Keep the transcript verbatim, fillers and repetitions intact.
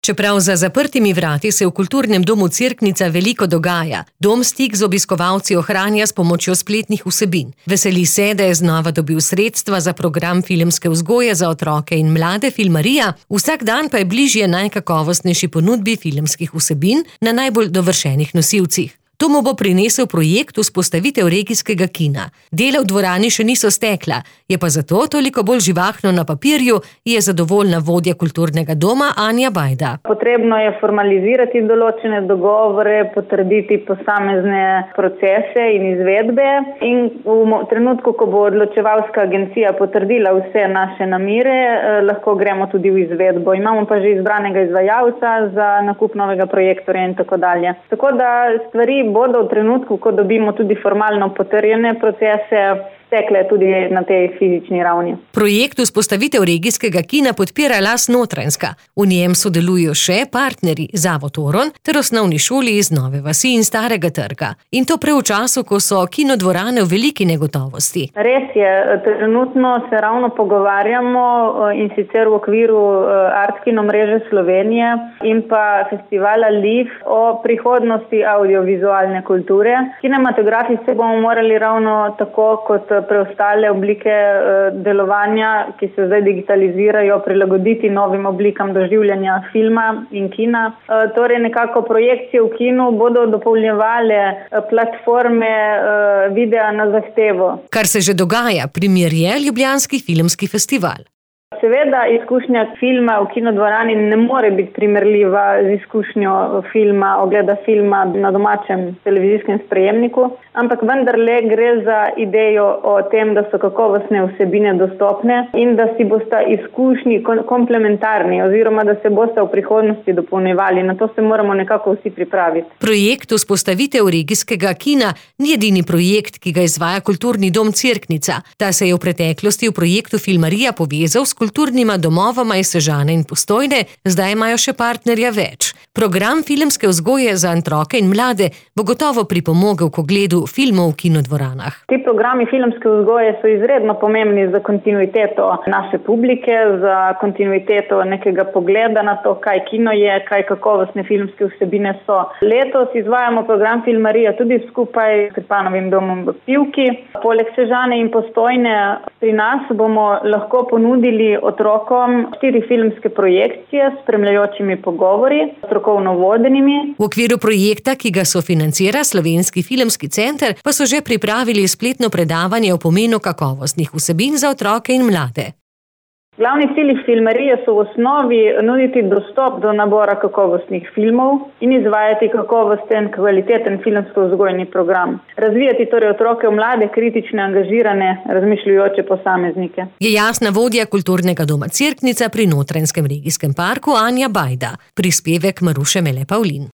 Čeprav za zaprtimi vrati se v kulturnem domu Cerknica veliko dogaja, dom stik z obiskovalci ohranja s pomočjo spletnih vsebin. Veseli se, da je znova dobil sredstva za program filmske vzgoje za otroke in mlade Filmarija, vsak dan pa je bližje najkakovostnejši ponudbi filmskih vsebin na najbolj dovršenih nosilcih. To mu bo prinesel projekt vzpostavitev regijskega kina. Dela v dvorani še niso stekla, je pa zato toliko bolj živahno na papirju, je zadovoljna vodja kulturnega doma Anja Bajda. Potrebno je formalizirati določene dogovore, potrditi posamezne procese in izvedbe in v trenutku, ko bo odločevalska agencija potrdila vse naše namere, eh, lahko gremo tudi v izvedbo. Imamo pa že izbranega izvajalca za nakup novega projektorja in tako dalje. Tako da stvari bodo v trenutku, ko dobimo tudi formalno potrjene procese, tekle tudi na tej fizični ravni. Projekt vzpostavitev regijskega kina podpira Las Notranjska. V njem sodelujo še partnerji Zavod Oron ter osnovni šoli iz Nove vasi in Starega trga. In to prav v času, ko so kinodvorane v veliki negotovosti. Res je, trenutno se ravno pogovarjamo in sicer v okviru Art Kino mreže Slovenije in pa festivala Liv o prihodnosti audiovizualne kulture. Kinematografi se bomo morali ravno tako kot preostale oblike delovanja, ki se zdaj digitalizirajo, prilagoditi novim oblikam doživljanja filma in kina. Torej nekako projekcije v kinu bodo dopolnjevale platforme videa na zahtevo. Kar se že dogaja, primer je Ljubljanski filmski festival. Seveda izkušnja filma v kinodvorani ne more biti primerljiva z izkušnjo filma, ogleda filma na domačem televizijskem sprejemniku, ampak vendarle gre za idejo o tem, da so kakovostne vsebine dostopne in da si bosta izkušnji komplementarni oziroma da se bosta v prihodnosti dopolnjevali. Na to se moramo nekako vsi pripraviti. Projekt vzpostavitev regijskega kina ni edini projekt, ki ga izvaja kulturni dom Cerknica. Ta se je v preteklosti v projektu Filmarija povezal s kulturnima domovama iz Sežane in Postojne, zdaj imajo še partnerja več. Program filmske vzgoje za otroke in mlade bo gotovo pripomogel k ogledu filmov v kinodvoranah. Ti programi filmske vzgoje so izredno pomembni za kontinuiteto naše publike, za kontinuiteto nekega pogleda na to, kaj kino je, kaj kakovostne filmske vsebine so. Letos izvajamo program Filmarija tudi skupaj s Krpanovim domom v Pivki. Poleg Sežane in Postojne pri nas bomo lahko ponudili otrokom štiri filmske projekcije s spremljajočimi pogovori, strokovno vodenimi. V okviru projekta, ki ga sofinancira Slovenski filmski center, pa so že pripravili spletno predavanje o pomenu kakovostnih vsebin za otroke in mlade. Glavni cilji Filmarije so v osnovi nuditi dostop do nabora kakovostnih filmov in izvajati kakovosten, kvaliteten filmsko-vzgojni program. Razvijati torej otroke, mlade, kritične, angažirane, razmišljujoče posameznike. Je jasna vodja kulturnega doma Cerknica pri Notranjskem regijskem parku Anja Bajda. Prispevek Maruše Mele Pavlin.